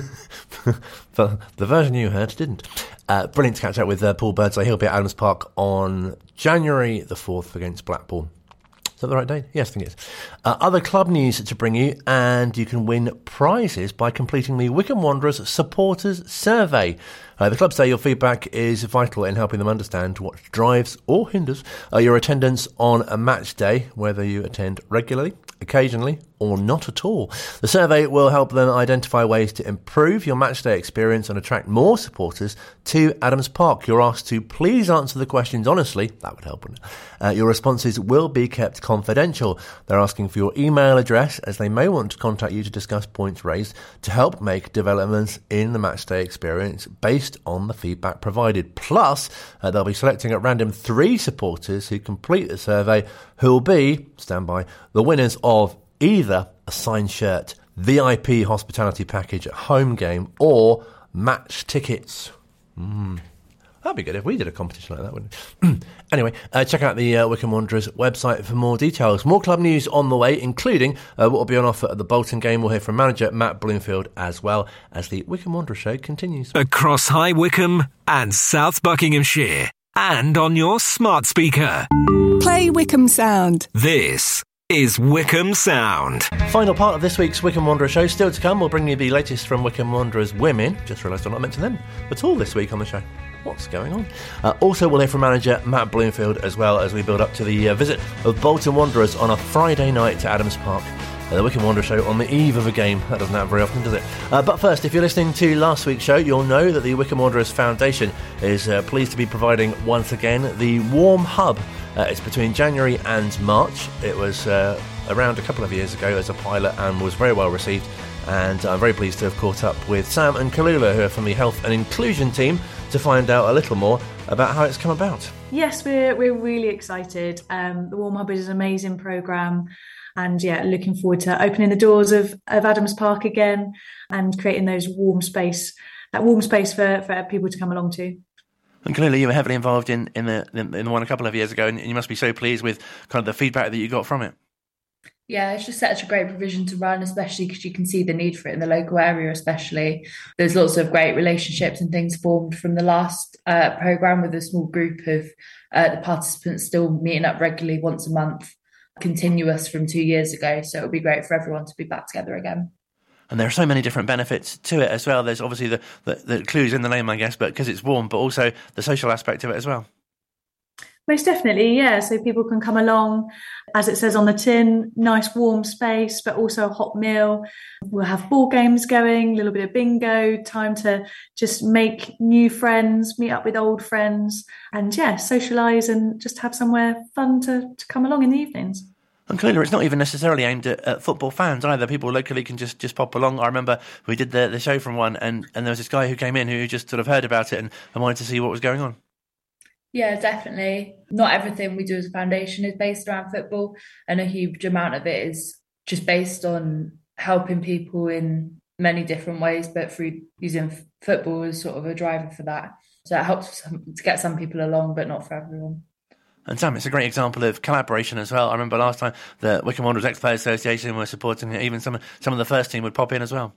but the version you heard didn't. Uh, brilliant to catch up with uh, Paul Birdseye. He'll be at Adams Park on January the fourth against Blackpool. Is that the right date? Yes, I think it is. Uh, other club news to bring you, and you can win prizes by completing the Wycombe Wanderers Supporters Survey. Uh, the club say your feedback is vital in helping them understand what drives or hinders uh, your attendance on a match day, whether you attend regularly, occasionally, or not at all. The survey will help them identify ways to improve your matchday experience and attract more supporters to Adams Park. You're asked to please answer the questions honestly. That would help, wouldn't it? Uh, your responses will be kept confidential. They're asking for your email address, as they may want to contact you to discuss points raised to help make developments in the matchday experience based on the feedback provided. Plus, uh, they'll be selecting at random three supporters who complete the survey, who will be, stand by, the winners of either a signed shirt, V I P hospitality package at home game, or match tickets. Mm. That'd be good if we did a competition like that, wouldn't it? Anyway, uh, check out the uh, Wycombe Wanderers website for more details. More club news on the way, including uh, what will be on offer at the Bolton game. We'll hear from manager Matt Bloomfield, as well as the Wycombe Wanderers show continues. Across High Wycombe and South Buckinghamshire, and on your smart speaker. Play Wycombe Sound. This is Wycombe Sound. Final part of this week's Wycombe Wanderers show. Still to come, we'll bring you the latest from Wycombe Wanderers women. Just realised I've not mentioned them at all this week on the show. What's going on? Uh, also, we'll hear from manager Matt Bloomfield, as well as we build up to the uh, visit of Bolton Wanderers on a Friday night to Adams Park. Uh, the Wycombe Wanderers show on the eve of a game. That doesn't happen very often, does it? Uh, but first, if you're listening to last week's show, you'll know that the Wycombe Wanderers Foundation is uh, pleased to be providing, once again, the Warm Hub. Uh, it's between January and March. It was uh, around a couple of years ago as a pilot and was very well received. And I'm very pleased to have caught up with Sam and Kalula, who are from the Health and Inclusion team, to find out a little more about how it's come about. Yes, we're we're really excited. Um, the Warm Hub is an amazing programme, and yeah, looking forward to opening the doors of, of Adams Park again and creating those warm space, that warm space for, for people to come along to. And clearly you were heavily involved in, in, the, in the one a couple of years ago, and you must be so pleased with kind of the feedback that you got from it. Yeah, it's just such a great provision to run, especially because you can see the need for it in the local area especially. There's lots of great relationships and things formed from the last uh, programme, with a small group of uh, the participants still meeting up regularly once a month, continuous from two years ago. So it would be great for everyone to be back together again. And there are so many different benefits to it as well. There's obviously the, the, the clues in the name, I guess, but because it's warm, but also the social aspect of it as well. Most definitely, yeah. So people can come along, as it says on the tin, nice warm space, but also a hot meal. We'll have board games going, a little bit of bingo, time to just make new friends, meet up with old friends, and yeah, socialise and just have somewhere fun to, to come along in the evenings. And clearly it's not even necessarily aimed at, at football fans either. People locally can just, just pop along. I remember we did the, the show from one, and, and there was this guy who came in who just sort of heard about it and, and wanted to see what was going on. Yeah, definitely. Not everything we do as a foundation is based around football, and a huge amount of it is just based on helping people in many different ways, but through using football as sort of a driver for that. So it helps to get some people along, but not for everyone. And Sam, it's a great example of collaboration as well. I remember last time the Wycombe Wanderers Ex-Players Association were supporting it. Even some, some of the first team would pop in as well.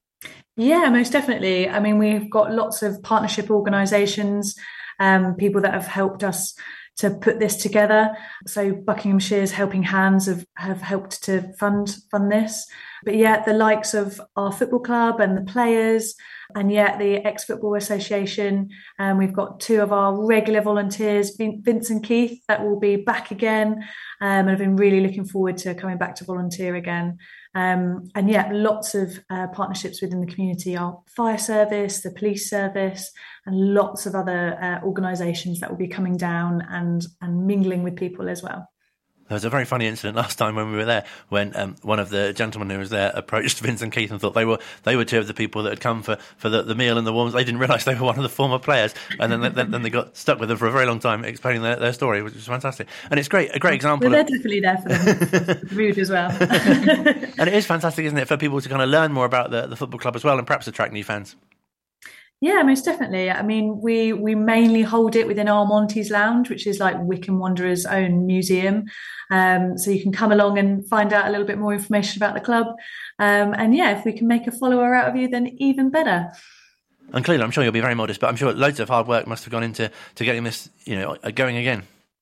Yeah, most definitely. I mean, we've got lots of partnership organisations, um, people that have helped us to put this together. So Buckinghamshire's Helping Hands have, have helped to fund fund this. But yeah, the likes of our football club and the players, and yet the Ex-Football Association, and um, we've got two of our regular volunteers, Vince and Keith, that will be back again, um, and I've been really looking forward to coming back to volunteer again. Um, and yeah, lots of uh, partnerships within the community, our fire service, the police service, and lots of other uh, organisations that will be coming down and, and mingling with people as well. There was a very funny incident last time when we were there, when um, one of the gentlemen who was there approached Vince and Keith and thought they were they were two of the people that had come for, for the, the meal and the warms. They didn't realise they were one of the former players, and then then, then they got stuck with them for a very long time explaining their, their story, which was fantastic. And it's great, a great example. Well, they're of, definitely there for them. Rude as well. And it is fantastic, isn't it, for people to kind of learn more about the, the football club as well, and perhaps attract new fans. Yeah, most definitely. I mean, we we mainly hold it within our Monty's Lounge, which is like Wycombe Wanderers' own museum. Um, so you can come along and find out a little bit more information about the club. Um, and yeah, if we can make a follower out of you, then even better. And clearly, I'm sure you'll be very modest, but I'm sure loads of hard work must have gone into to getting this, you know, going again.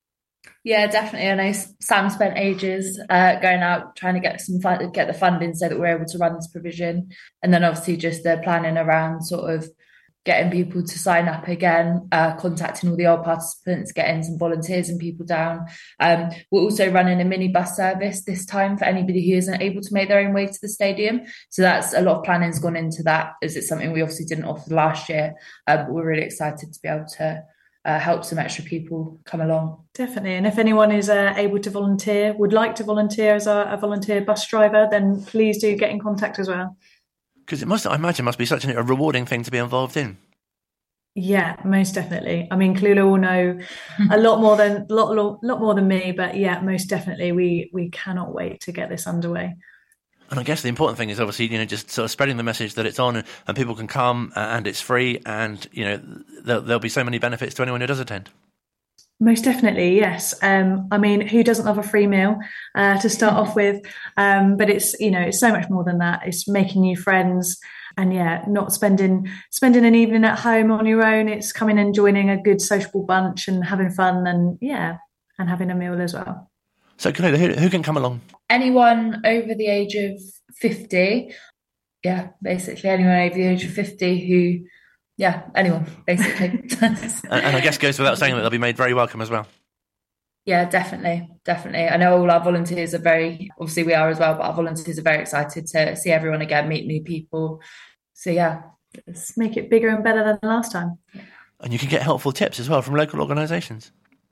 Yeah, definitely. I know Sam spent ages uh, going out trying to get some fun, get the funding so that we're able to run this provision, and then obviously just the planning around sort of getting people to sign up again, uh, contacting all the old participants, getting some volunteers and people down. Um, we're also running a mini bus service this time for anybody who isn't able to make their own way to the stadium. So that's a lot of planning's gone into that, as it's something we obviously didn't offer last year, uh, but we're really excited to be able to uh, help some extra people come along. Definitely. And if anyone is uh, able to volunteer, would like to volunteer as a, a volunteer bus driver, then please do get in contact as well. Because it must, I imagine, must be such a rewarding thing to be involved in. Yeah, most definitely. I mean, Kalula will know a lot more than lot, lot, lot more than me, but yeah, most definitely, we we cannot wait to get this underway. And I guess the important thing is obviously, you know, just sort of spreading the message that it's on and, and people can come and it's free, and you know, there'll, there'll be so many benefits to anyone who does attend. Most definitely, yes. Um, I mean, who doesn't love a free meal uh, to start off with? Um, but it's, you know, it's so much more than that. It's making new friends, and yeah, not spending spending an evening at home on your own. It's coming and joining a good sociable bunch and having fun, and yeah, and having a meal as well. So, Kalula, who, who can come along? Anyone over the age of fifty. Yeah, basically anyone over the age of fifty who. Yeah, anyone, basically. and, and I guess goes without saying that they'll be made very welcome as well. Yeah, definitely, definitely. I know all our volunteers are very, obviously we are as well, but our volunteers are very excited to see everyone again, meet new people. So yeah. Let's make it bigger and better than last time. And you can get helpful tips as well from local organisations.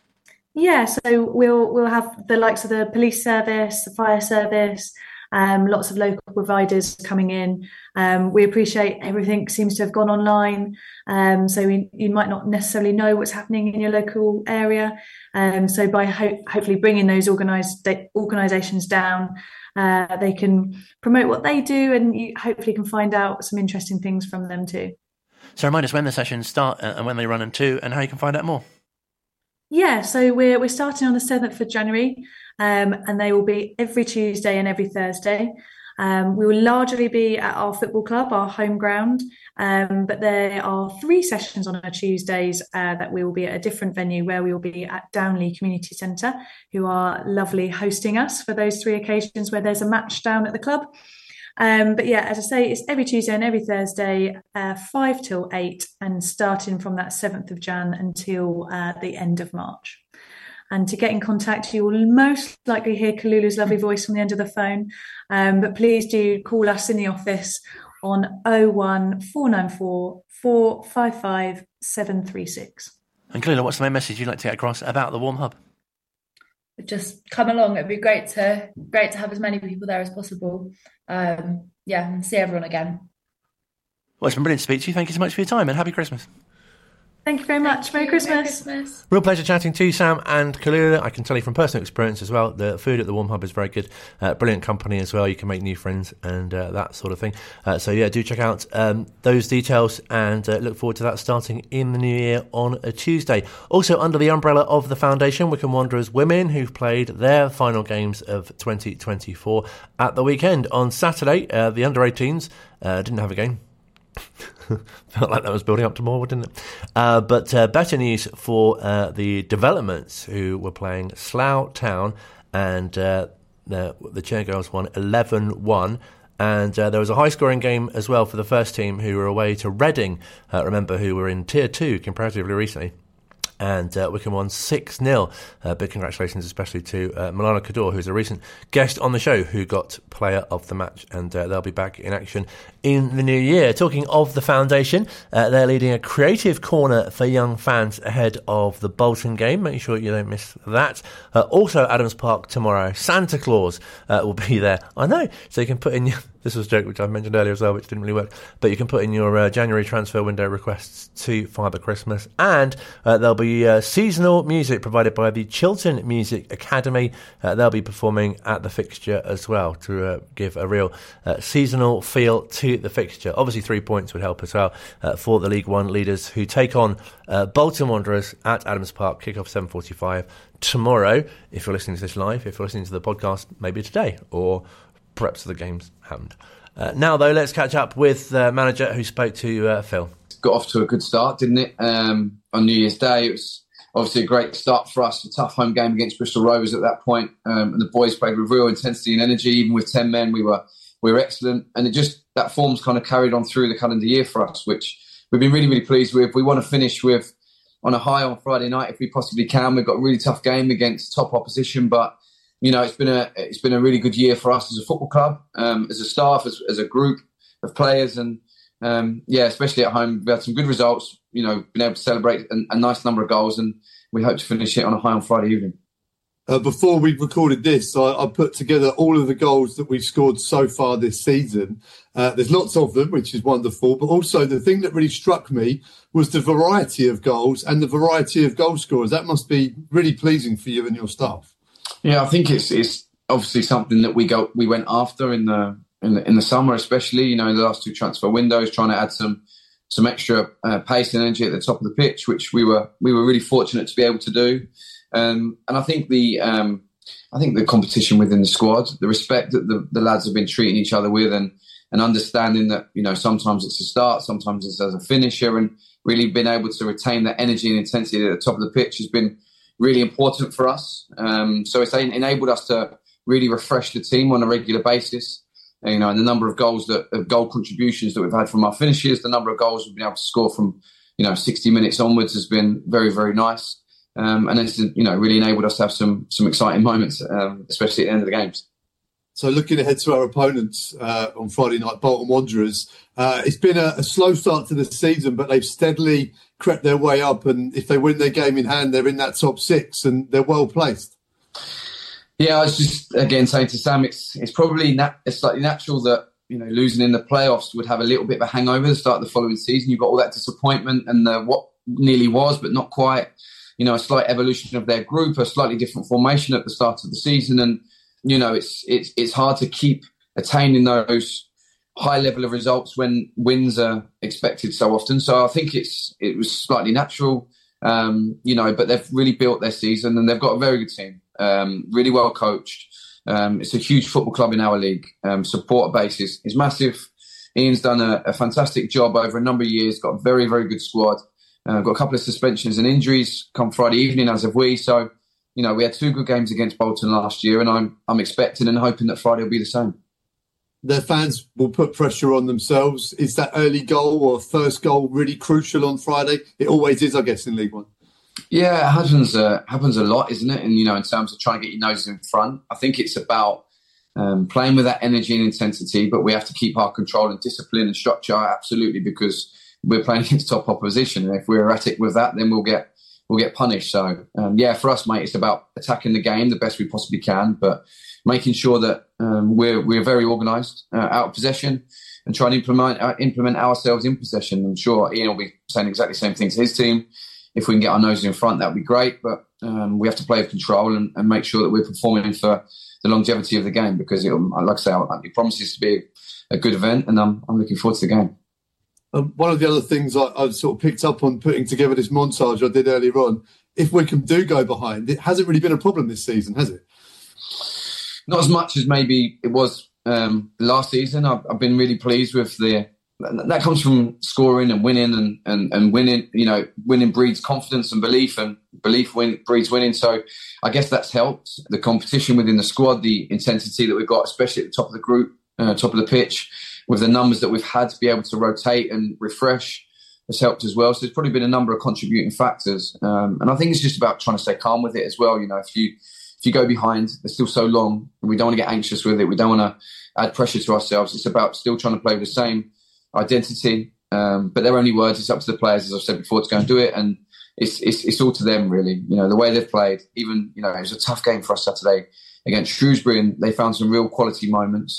Yeah, so we'll we'll have the likes of the police service, the fire service, Um, lots of local providers coming in. Um, we appreciate everything seems to have gone online, um, so we, you might not necessarily know what's happening in your local area. Um, so by ho- hopefully bringing those organised organisations down, uh, they can promote what they do, and you hopefully can find out some interesting things from them too. So remind us when the sessions start and when they run them too, and how you can find out more. Yeah, so we're we're starting on the seventh of January, um, and they will be every Tuesday and every Thursday. Um, we will largely be at our football club, our home ground, um, but there are three sessions on our Tuesdays uh, that we will be at a different venue, where we will be at Downley Community Centre, who are lovely hosting us for those three occasions where there's a match down at the club. Um, but yeah, as I say, it's every Tuesday and every Thursday, uh, five till eight, and starting from that seventh of Jan until uh, the end of March. And to get in contact, you will most likely hear Kalula's lovely voice on the end of the phone. Um, but please do call us in the office on oh one four nine four, four five five, seven three six. And Kalula, what's the main message you'd like to get across about the Warm Hub? Just come along. It'd be great to great to have as many people there as possible. Um, yeah, and see everyone again. Well, it's been brilliant to speak to you. Thank you so much for your time, and happy Christmas. Thank you very much. Thank Merry you. Christmas. Merry Christmas. Real pleasure chatting to Sam and Kalula. I can tell you from personal experience as well, the food at the Warm Hub is very good. Uh, brilliant company as well. You can make new friends and uh, that sort of thing. Uh, so yeah, do check out um, those details, and uh, look forward to that starting in the new year on a Tuesday. Also under the umbrella of the foundation, Wycombe Wanderers Women, who've played their final games of twenty twenty-four at the weekend. On Saturday, uh, the under eighteens uh, didn't have a game. Felt like that was building up to more, didn't it? Uh, but uh, better news for uh, the developments, who were playing Slough Town, and uh, the, the Chair Girls won eleven one. And uh, there was a high-scoring game as well for the first team, who were away to Reading, uh, remember, who were in Tier two comparatively recently. And uh, Wycombe won six nil. Uh, big congratulations especially to uh, Milana Kador, who's a recent guest on the show, who got player of the match, and uh, they'll be back in action in the new year. Talking of the foundation, uh, they're leading a creative corner for young fans ahead of the Bolton game. Make sure you don't miss that. Uh, also Adams Park tomorrow, Santa Claus uh, will be there. I know, so you can put in your This was a joke which I mentioned earlier as well, which didn't really work. But you can put in your uh, January transfer window requests to Father Christmas. And uh, there'll be uh, seasonal music provided by the Chiltern Music Academy. Uh, they'll be performing at the fixture as well to uh, give a real uh, seasonal feel to the fixture. Obviously, three points would help as well uh, for the League One leaders who take on uh, Bolton Wanderers at Adams Park. Kick-off seven forty-five tomorrow. If you're listening to this live, if you're listening to the podcast, maybe today, or perhaps the game's happened. Uh, now, though, let's catch up with the uh, manager who spoke to uh, Phil. Got off to a good start, didn't it? Um, on New Year's Day, it was obviously a great start for us. A tough home game against Bristol Rovers at that point. Um, and the boys played with real intensity and energy. Even with ten men, we were we were excellent. And it just that form's kind of carried on through the calendar year for us, which we've been really, really pleased with. We want to finish with on a high on Friday night if we possibly can. We've got a really tough game against top opposition, but you know, it's been a it's been a really good year for us as a football club, um, as a staff, as, as a group of players, and um, yeah, especially at home, we had some good results. You know, been able to celebrate a, a nice number of goals, and we hope to finish it on a high on Friday evening. Uh, before we recorded this, I, I put together all of the goals that we've scored so far this season. Uh, there's lots of them, which is wonderful. But also the thing that really struck me was the variety of goals and the variety of goal scorers. That must be really pleasing for you and your staff. Yeah, I think it's it's obviously something that we go we went after in the in the in the summer, especially you know in the last two transfer windows, trying to add some some extra uh, pace and energy at the top of the pitch, which we were we were really fortunate to be able to do. Um, and I think the um, I think the competition within the squad, the respect that the, the lads have been treating each other with, and and understanding that you know sometimes it's a start, sometimes it's as a finisher, and really being able to retain that energy and intensity at the top of the pitch has been really important for us. Um, so it's enabled us to really refresh the team on a regular basis. You know, and the number of goals that of goal contributions that we've had from our finishers, the number of goals we've been able to score from, you know, sixty minutes onwards has been very, very nice. Um, and it's, you know, really enabled us to have some some exciting moments, um, especially at the end of the games. So looking ahead to our opponents uh, on Friday night, Bolton Wanderers, uh, it's been a, a slow start to the season, but they've steadily crept their way up. And if they win their game in hand, they're in that top six and they're well placed. Yeah, I was just, again, saying to Sam, it's it's probably nat- it's slightly natural that, you know, losing in the playoffs would have a little bit of a hangover at the start of the following season. You've got all that disappointment and the, what nearly was, but not quite, you know, a slight evolution of their group, a slightly different formation at the start of the season. And, you know, it's it's it's hard to keep attaining those high level of results when wins are expected so often. So I think it's it was slightly natural, um, you know, but they've really built their season and they've got a very good team, um, really well coached. Um, it's a huge football club in our league. Um, supporter base is, is massive. Ian's done a, a fantastic job over a number of years, got a very, very good squad. Uh, got a couple of suspensions and injuries come Friday evening, as have we. So, you know, we had two good games against Bolton last year, and I'm I'm expecting and hoping that Friday will be the same. Their fans will put pressure on themselves. Is that early goal or first goal really crucial on Friday? It always is, I guess, in League One. Yeah, it happens uh, happens a lot, isn't it? And, you know, in terms of trying to get your noses in front, I think it's about um, playing with that energy and intensity, but we have to keep our control and discipline and structure, absolutely, because we're playing against top opposition. And if we're erratic with that, then we'll get we'll get punished. So, um, yeah, for us, mate, it's about attacking the game the best we possibly can, but making sure that um, we're we're very organised, uh, out of possession, and trying to implement uh, implement ourselves in possession. I'm sure Ian will be saying exactly the same thing to his team. If we can get our noses in front, that would be great. But um, we have to play with control and, and make sure that we're performing for the longevity of the game, because, it'll, like I say, it promises to be a good event, and I'm, I'm looking forward to the game. Um, one of the other things I, I've sort of picked up on putting together this montage I did earlier on, if Wycombe do go behind, it hasn't really been a problem this season, has it? Not as much as maybe it was um, last season. I've, I've been really pleased with the... That comes from scoring and winning, and, and, and winning, you know, winning breeds confidence and belief, and belief win, breeds winning. So I guess that's helped. The competition within the squad, the intensity that we've got, especially at the top of the group, uh, top of the pitch, with the numbers that we've had to be able to rotate and refresh, has helped as well. So there's probably been a number of contributing factors. Um, and I think it's just about trying to stay calm with it as well. You know, if you if you go behind, there's still so long, and we don't want to get anxious with it. We don't want to add pressure to ourselves. It's about still trying to play with the same identity, um, but they're only words. It's up to the players, as I've said before, to go and do it, and it's it's it's all to them, really. You know, the way they've played. Even, you know, it was a tough game for us Saturday against Shrewsbury, and they found some real quality moments.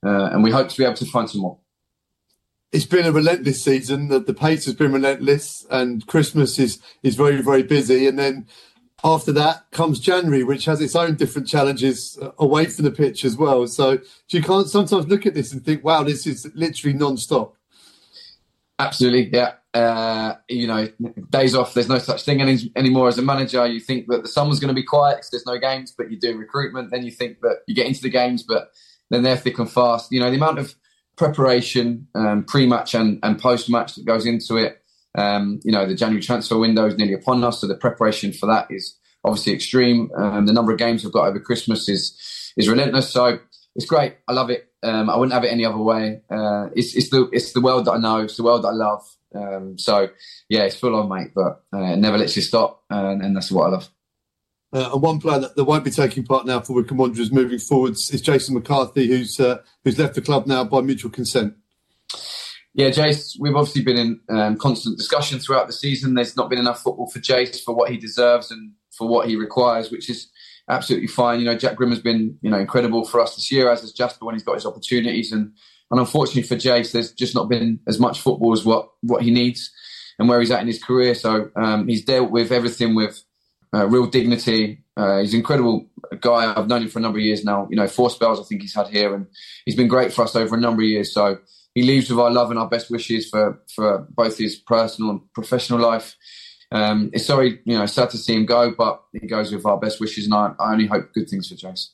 uh, and we hope to be able to find some more. It's been a relentless season. The, the pace has been relentless, and Christmas is is very, very busy. And then after that comes January, which has its own different challenges away from the pitch as well. So you can't sometimes look at this and think, wow, this is literally non-stop. Absolutely, yeah. Uh, you know, days off, there's no such thing any, anymore. As a manager, you think that the summer's going to be quiet because there's no games, but you're doing recruitment. Then you think that you get into the games, but then they're thick and fast. You know, the amount of preparation, um, pre-match and, and post-match that goes into it. Um, you know, the January transfer window is nearly upon us, so the preparation for that is obviously extreme. Um, the number of games we've got over Christmas is is relentless. So it's great. I love it. Um, I wouldn't have it any other way. Uh, it's it's the it's the world that I know. It's the world that I love. Um, so yeah, it's full on, mate. But uh, it never lets you stop, and, and that's what I love. Uh, and one player that, that won't be taking part now for Wycombe Wanderers moving forwards is Jason McCarthy, who's uh, who's left the club now by mutual consent. Yeah, Jace, we've obviously been in um, constant discussion throughout the season. There's not been enough football for Jace for what he deserves and for what he requires, which is absolutely fine. You know, Jack Grimm has been, you know, incredible for us this year, as has Jasper when he's got his opportunities. And, and unfortunately for Jace, there's just not been as much football as what, what he needs and where he's at in his career. So um, he's dealt with everything with uh, real dignity. Uh, he's an incredible guy. I've known him for a number of years now. You know, four spells I think he's had here, and he's been great for us over a number of years. So he leaves with our love and our best wishes for, for both his personal and professional life. Um, it's sorry, you know, sad to see him go, but he goes with our best wishes, and I, I only hope good things for Jace.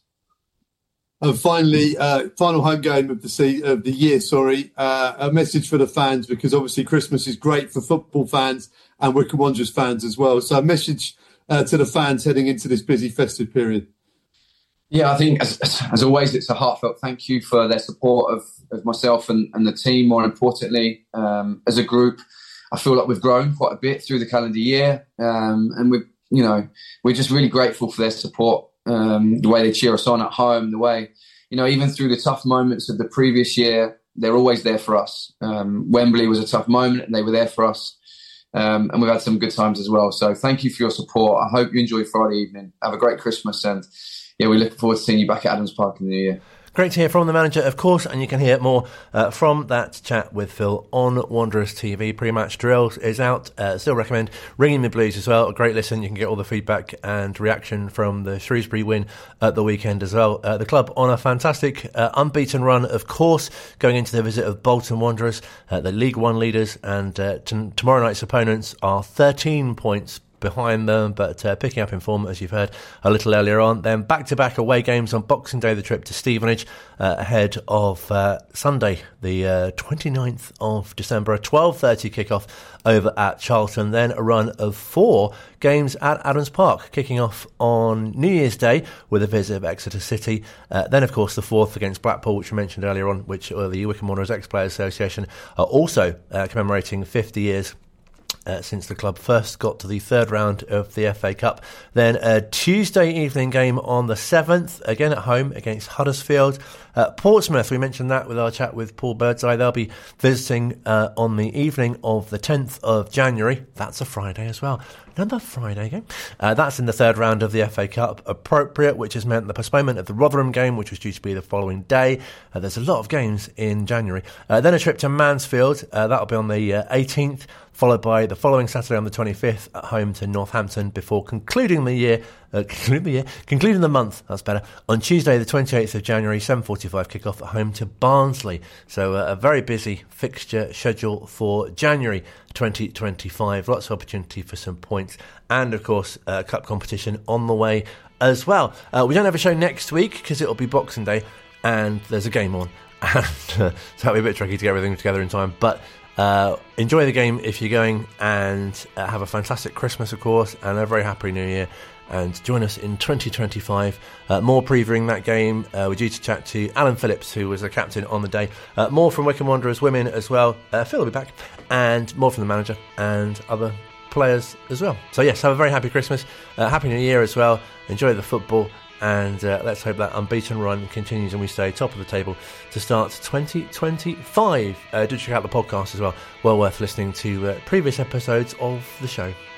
And finally, uh, final home game of the se- of the year. Sorry, uh, a message for the fans, because obviously Christmas is great for football fans and Wycombe Wanderers fans as well. So a message uh, to the fans heading into this busy festive period. Yeah, I think as, as always, it's a heartfelt thank you for their support of, of myself and, and the team. More importantly, um, as a group, I feel like we've grown quite a bit through the calendar year, um, and we, you know, we're just really grateful for their support. Um, the way they cheer us on at home, the way, you know, even through the tough moments of the previous year, they're always there for us. Um, Wembley was a tough moment, and they were there for us. Um, and we've had some good times as well. So thank you for your support. I hope you enjoy Friday evening. Have a great Christmas, and yeah, we look forward to seeing you back at Adams Park in the new year. Great to hear from the manager, of course, and you can hear more uh, from that chat with Phil on Wanderers T V. Pre-match drills is out. Uh, still recommend Ringing the Blues as well. A great listen. You can get all the feedback and reaction from the Shrewsbury win at the weekend as well. Uh, the club on a fantastic uh, unbeaten run, of course, going into the visit of Bolton Wanderers, uh, the League One leaders, and uh, t- tomorrow night's opponents are thirteen points behind them, but uh, picking up in form, as you've heard a little earlier on. Then back-to-back away games on Boxing Day, the trip to Stevenage, uh, ahead of uh, Sunday, the uh, twenty-ninth of December, a twelve thirty kickoff over at Charlton. Then a run of four games at Adams Park, kicking off on New Year's Day with a visit of Exeter City. Uh, then, of course, the fourth against Blackpool, which we mentioned earlier on, which uh, the Wycombe Wanderers Ex-Players Association are also uh, commemorating fifty years Uh, since the club first got to the third round of the F A Cup. Then a Tuesday evening game on the seventh, again at home against Huddersfield. Uh, Portsmouth, we mentioned that with our chat with Paul Birdseye. They'll be visiting uh, on the evening of the tenth of January. That's a Friday as well. Another Friday game. Uh, that's in the third round of the F A Cup. Appropriate, which has meant the postponement of the Rotherham game, which was due to be the following day. Uh, there's a lot of games in January. Uh, then a trip to Mansfield. Uh, that'll be on the uh, eighteenth. Followed by the following Saturday on the twenty-fifth at home to Northampton before concluding the year, uh, concluding the year, concluding the month, that's better, on Tuesday the twenty-eighth of January, seven forty-five kickoff at home to Barnsley. So uh, a very busy fixture schedule for January twenty twenty-five. Lots of opportunity for some points and, of course, uh, cup competition on the way as well. Uh, we don't have a show next week because it'll be Boxing Day and there's a game on. And uh, so it'll be a bit tricky to get everything together in time, but Uh, enjoy the game if you're going, and uh, have a fantastic Christmas, of course, and a very happy New Year. And join us in twenty twenty-five. Uh, more previewing that game. Uh, we're due to chat to Alan Phillips, who was the captain on the day. Uh, more from Wycombe Wanderers women as well. Uh, Phil will be back, and more from the manager and other players as well. So yes, have a very happy Christmas, uh, happy New Year as well. Enjoy the football. And uh, let's hope that unbeaten run continues and we stay top of the table to start twenty twenty-five. Uh, do check out the podcast as well. Well worth listening to uh, previous episodes of the show.